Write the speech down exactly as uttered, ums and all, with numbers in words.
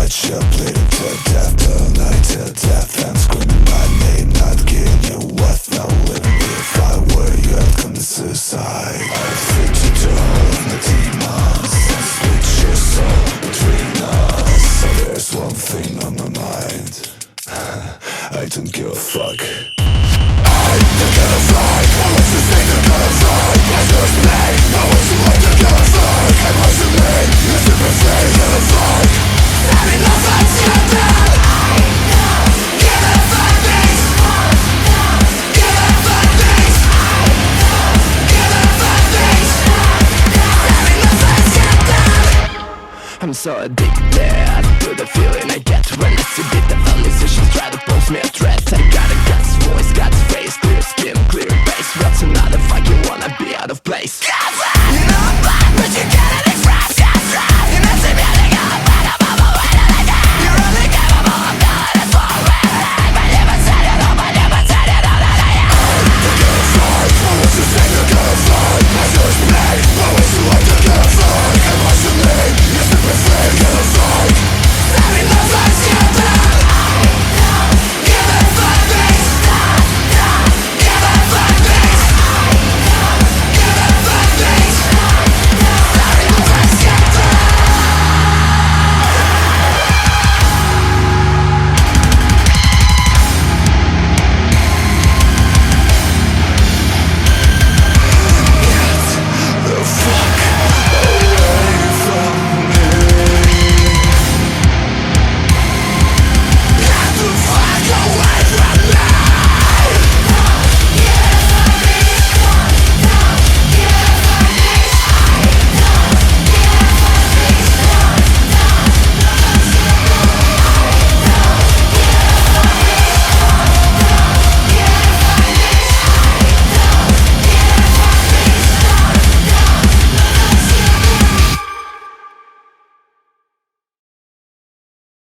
much I bleed to death, burn I to death. I'm screaming my name, not getting your worth. Not living me. If I were you, I'd commit suicide. I'd fit you to all of the demons and split your soul between us. So there's one thing on my mind. I don't give a fuck. I don't give a fuck. I want to say don't give a fuck. I just play. I want to like to give a fuck. I want to live. You should be free. Give a fuck. Having no fucks you done. Give a fuck things. Give a fuck things. Give a fuck things. Having no fucks you done. I'm so addicted to the feeling I get when I see bitter musicians try to pose me a threat. I gotta